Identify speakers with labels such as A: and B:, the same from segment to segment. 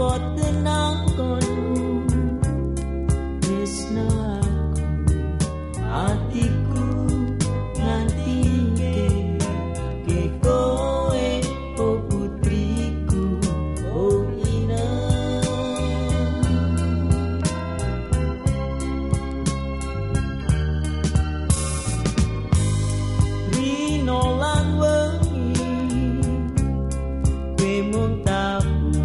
A: Apa tenang kono tresno aku atiku nganti ke kowe oh putriku oh ina rino lan wengi kowe mung tak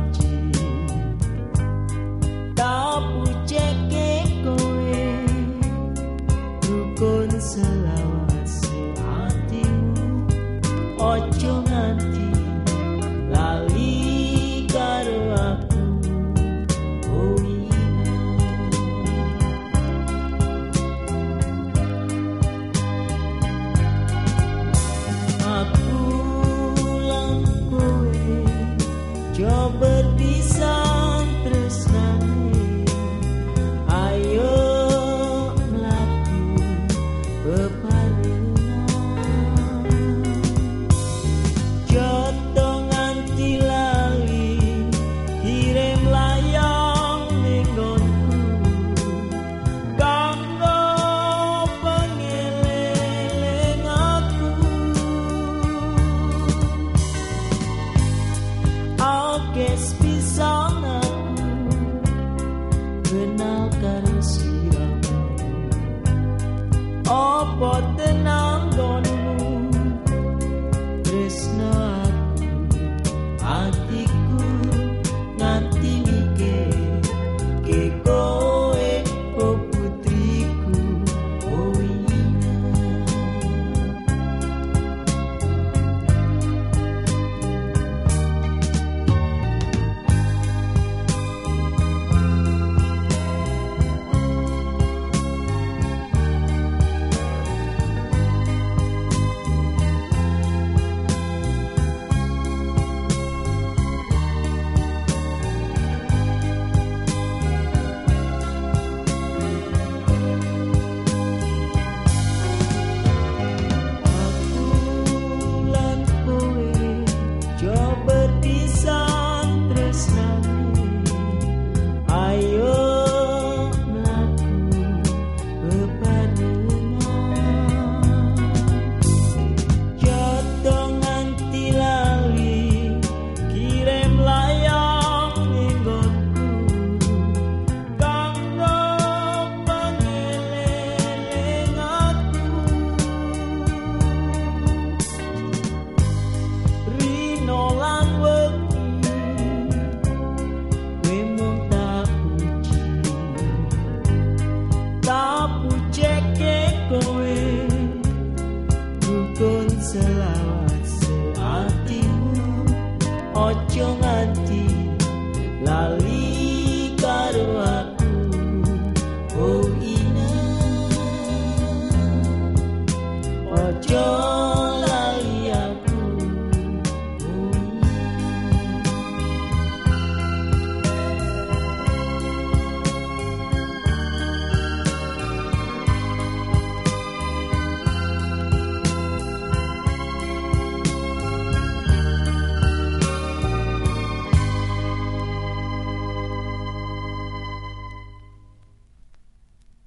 A: selawase atimu ojo nganti lali karo aku oh ina aku lan kowe jo berpisah tresnane ayo joto nganti lali kirim layang ninggonku kanggo pengeling aku akes pisang aku kenal karo siramu apa tenang